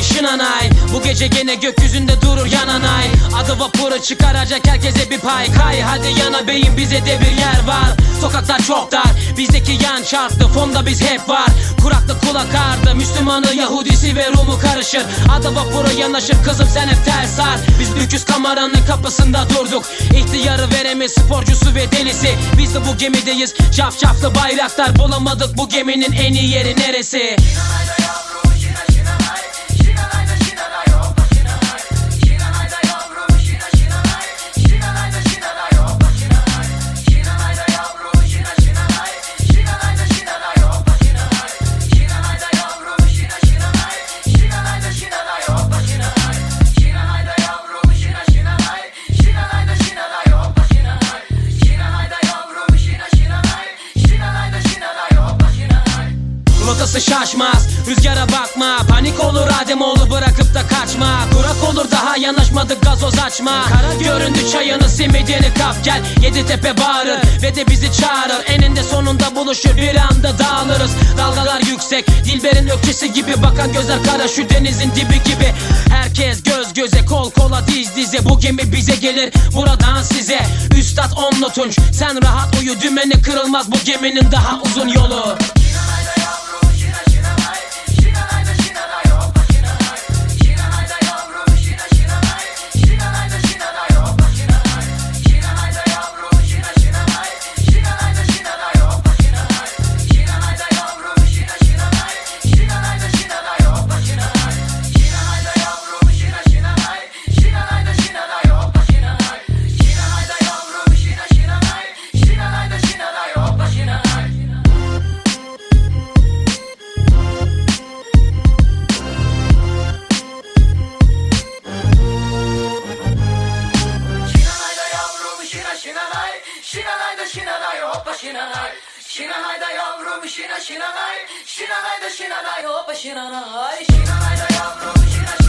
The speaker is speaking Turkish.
şınanay. Bu gece gene gökyüzünde durur yananay. Adı vapuru çıkaracak herkese bir pay. Kay hadi yana beyin, bize de bir yer var. Sokaklar çok dar, bizdeki yan çarptı. Fonda biz hep var, kuraklık kulak ardı. Müslümanı, Yahudisi ve Rumu karışır. Adı vapura yanaşır, kızım sen hep ters sar. Biz Lüküs kameranın kapısında durduk. İhtiyarı veremiz, sporcusu ve delisi. Biz de bu gemideyiz, cafcaflı bayraklar. Bulamadık bu geminin en iyi yeri neresi? Rotası şaşmaz, rüzgara bakma. Panik olur Ademoğlu, bırakıp da kaçma. Kurak olur, daha yanaşmadık, gazoz açma. Kara göründü, çayını simidini kap gel. Yeditepe bağırır ve de bizi çağırır. Eninde sonunda buluşur, bir anda dağılırız. Dalgalar yüksek, Dilber'in ökçesi gibi. Bakan gözler kara, şu denizin dibi gibi. Herkes göz göze, kol kola, diz dize. Bu gemi bize gelir, buradan size. Üstad onlu tunç, sen rahat uyu. Dümeni kırılmaz bu geminin daha uzun yolu. Şinanay da yavrum şinanay, şinanay da şinanay hoppa şinanay, şinanay da yavrum şinanay.